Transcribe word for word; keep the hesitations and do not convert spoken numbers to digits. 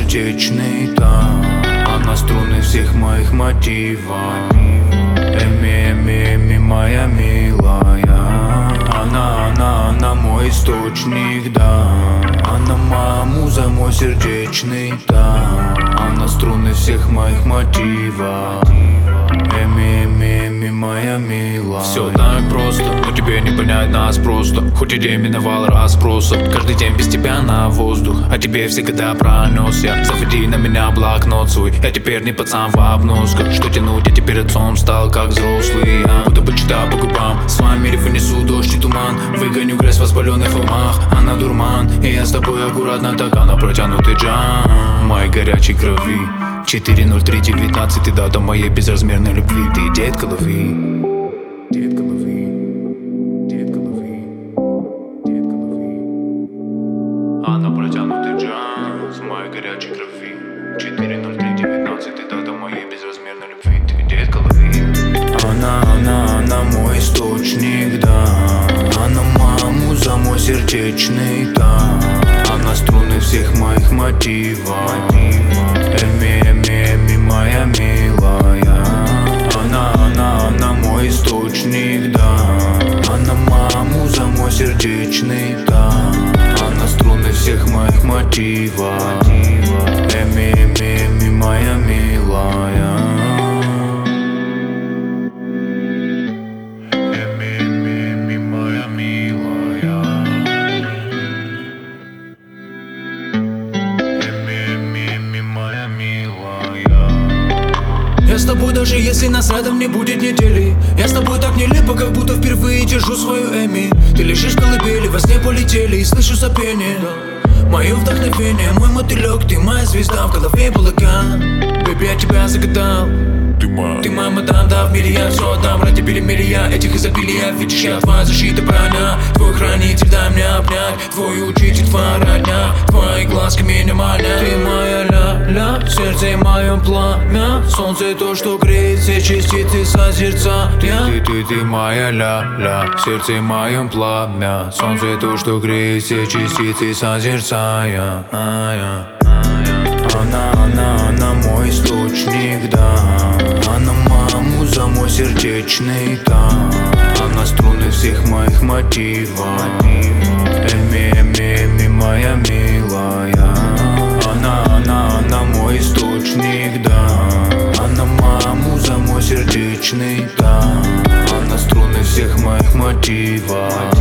сердечный, да. Она струны всех моих мотивов. Эми, Эми, Эми, моя милая. Она, она, она мой источник, да. Она моя муза, мой сердечный, да. Она струны всех моих мотивов. Эми, Эми, Эми, моя милая. Все так просто, но тебе не понять нас просто. Хоть и день миновал раз просто. Каждый день без тебя на воздух, а тебе всегда пронес я. Заведи на меня блокнот свой. Я теперь не пацан в обносках. Что тянуть, я теперь отцом стал как взрослый. Я буду почитать по губам. С вами вынесу дождь и туман. Выгоню грязь в воспаленных умах. Она дурман, и я с тобой аккуратно, так она протянутый джам. Моей горячей крови четыре ноль три девятнадцать, ты дата моей безразмерной любви. Ты детка лови, детка лови, детка лови, детка лови. Она протянутый джам с моей горячей крови. четыре ноль три девятнадцать, ты дата моей безразмерной любви. Ты детка лови. Она, она, она мой источник, да. Она моя муза, мой сердечный, да. Она струны всех моих мотивов. Эми, Эми, Эми, моя милая. Она, она, она мой источник, да. Она моя муза, мой сердечный, да. Она струны всех моих мотивов. Эми, Эми, Эми, моя милая. Эми, Эми, Эми, моя милая. Я с тобой, даже если нас рядом не будет недели. Я с тобой так нелепо, как будто впервые держу свою Эми. Ты лежишь в колыбели, во сне полетели, и слышу сопение. Мое вдохновение, мой мотылек, ты моя звезда, в голове балаган. Бэби, я тебя загадал. Ты моя, ты моя мадам, да, в мире я все отдам. Ради перемирия этих изобилия. Видишь, я твоя защита, броня. Твой хранитель, дай мне обнять. Твой учитель, твоя родня. Твои глазки минимальны. Ты моя ля-ля, в сердце моем пламя. Солнце то, что греет все частицы созерцания. Ты, ты, ты моя ля-ля, в сердце моем пламя. Солнце то, что греет все частицы созерцания. Она, она, она мой источник, да. Она моя муза, мой сердечный, да. Она струны всех моих мотивов. Эми, Эми, Эми, моя милая. Она, она, она мой источник, да. Она моя муза, мой сердечный, да. Она струны всех моих мотивов.